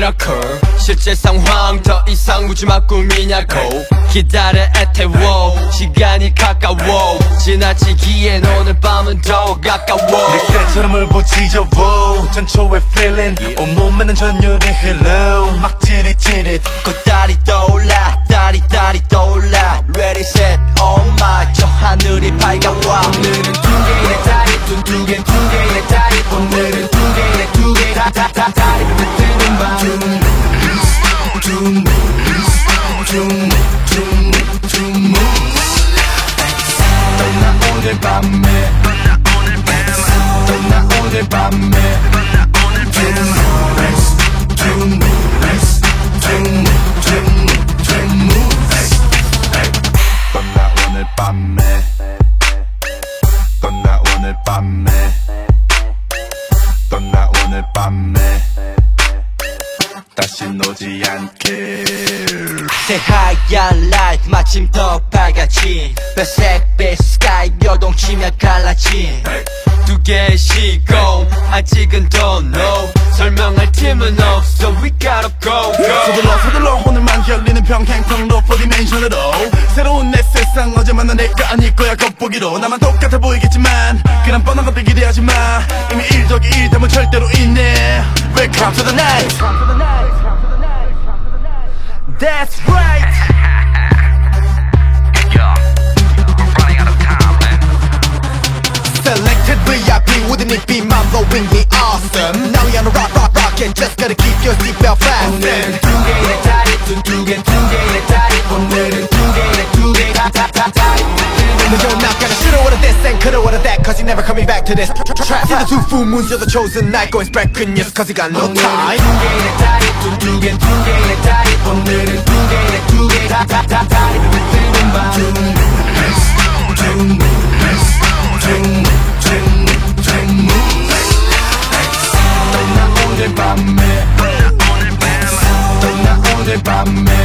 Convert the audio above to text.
미라클 실제 상황 더 이상 묻지마 꿈이냐고 기다려 애태워 시간이 가까워 지나치기엔 오늘 밤은 더 가까워 내 때처럼 울부짖어워 전초의 feeling 온몸에는 전율이 흘러 막 찌릿찌릿 꽃다리 떠올라 다리 떠올라 Ready set oh my 저 하늘이 밝아와 오늘은 두 개의 다리 두 개의 다리 오늘은 두 개의 다리를 뜨는 밤 떠나 오늘 밤에 떠나 오늘 밤에 떠나 오늘 밤에 떠나 오늘 밤에 떠나 오늘 밤에 다시 오지 않게 새하얀 라이트 마침 더 밝아진 배색빛 스카이 요동치며 갈라진 두 개의 시공 아직은 don't know 설명할 틈은 없어 we gotta go 서둘러 오늘만 열리는 평행통로 4디멘션으로 새로운 내 세상 어제 만난 내가 아닐 거야 겉보기로 나만 똑같아 보이겠지만 그런 뻔한 것들 기대하지마 이미 일적이 일담은 절대로 있네 Welcome to the night That's right Selected VIP, wouldn't it be mind-blowingly awesome? Now we on a rocket, just gotta keep your seatbelt fastened. 오늘은 두 개의 다리 두 개의 다리 오늘은 두 개의 다리 No, you're not gonna shoulda, woulda this and coulda, woulda that, cause you're never coming back to this trap. See the two full moons, you're the chosen night, going spread good news, cause you got no time. 두 개의 다리 두 개의 다리 오늘은 두 개의 다리를 뜨는 밤 떠나 오늘 밤에 떠나 오늘 밤에